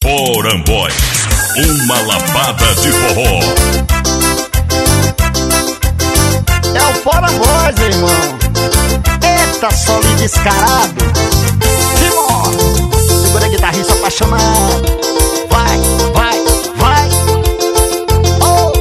Porambóis, uma lapada de forró. É o Porambóis, irmão. Eita, solo descarado. Simão, segura a guitarrista apaixonado. Vai, vai, vai. Oh.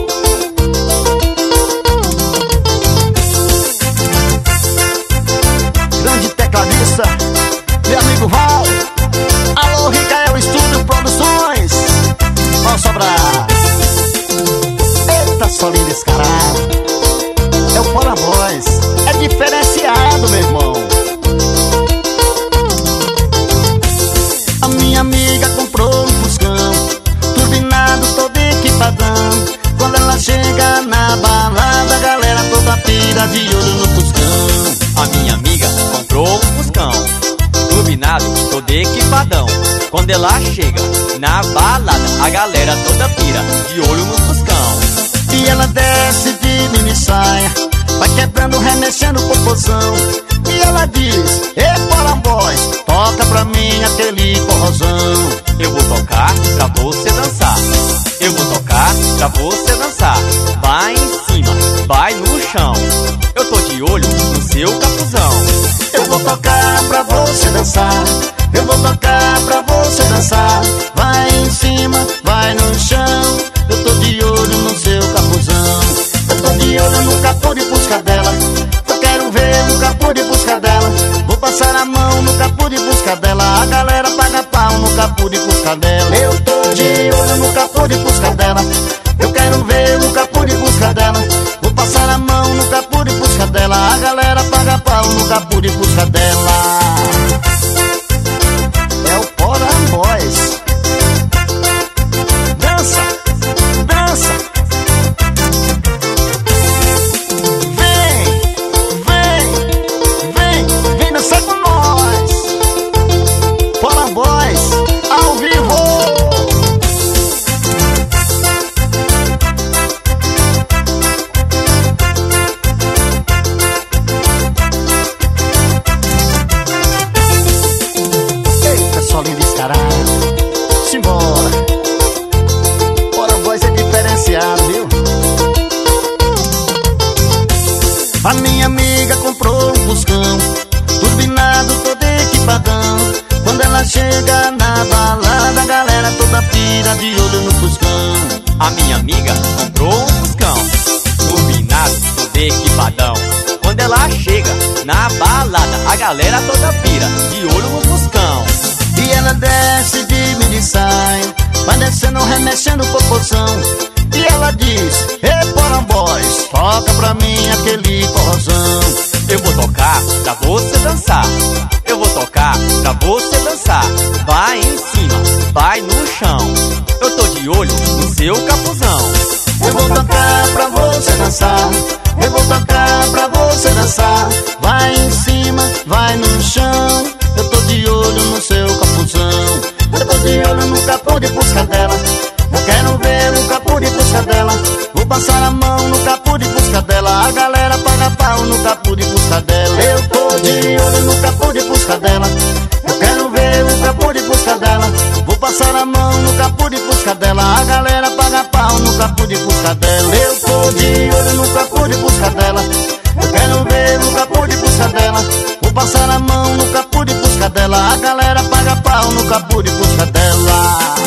Grande tecladista, meu amigo Val. Alô, Ricael Estúdio Produções. Vamos sobrar. Eita, solo descarado. É o Porambóis, é diferenciado, meu irmão. A minha amiga comprou um Fuscão, turbinado, todo equipadão. Quando ela chega na balada, a galera toda pira de olho no Fuscão. A minha amiga comprou um Fuscão, turbinado, todo equipadão. Quando ela chega na balada, a galera toda pira de olho no Fuscão. E ela desce de mini saia, vai quebrando, remexendo o popozão. E ela diz: Ei, Porambóis, toca pra mim aquele forrozão. Eu vou tocar pra você dançar, eu vou tocar pra você dançar. Vai em cima, vai no chão, eu tô de olho no seu capuzão. Eu vou tocar pra você dançar, eu vou tocar pra você dançar. Vai em cima, vai no chão, eu tô de olho no seu capuzão. Eu tô de olho no capô de busca dela, eu quero ver no capô de busca dela. Vou passar a mão no capô de busca dela, a galera paga pau no capô de busca dela. Eu tô de olho no capô de busca dela, eu quero ver no capô de busca dela. Vou passar a mão no capô de busca dela, a galera paga pau no capô de busca dela. É o Porambóis. Dança, dança. Vem, vem, vem, vem dançar com nós. Porambóis, ao vivo. Eita, solinho descarado. Simbora. Porambóis é diferenciado, viu? A minha amiga comprou um Fuscão, turbinado, todo equipadão. Quando ela chega na balada, a galera toda pira de olho no Fuscão. A minha amiga comprou um Fuscão, turbinado, todo equipadão. Quando ela chega na balada, a galera toda pira de olho no Fuscão. E ela desce de mini saia, vai descendo, remexendo o popozão. E ela diz: Ei, Porambóis, toca pra mim aquele forrozão. Eu vou tocar pra você dançar, eu vou tocar pra você dançar. Vai em cima, vai no chão, eu tô de olho no seu capuzão. Eu vou tocar pra você dançar, eu vou tocar pra você dançar. Vai em cima, vai no chão, eu tô de olho no seu capuzão. Eu tô de olho no capô de busca dela, eu quero ver no capô de busca dela. Vou passar a mão no capô de busca dela, a galera paga pau no capô de busca dela. Eu tô de olho no capô de busca dela, eu quero ver no capô de busca dela. Vou passar a mão no capô de busca dela, a galera paga pau no capô de busca dela. Eu tô de olho no capô de busca dela, eu quero ver no capô de busca dela. Vou passar a mão no capô de busca dela, a galera paga pau no capô de busca dela.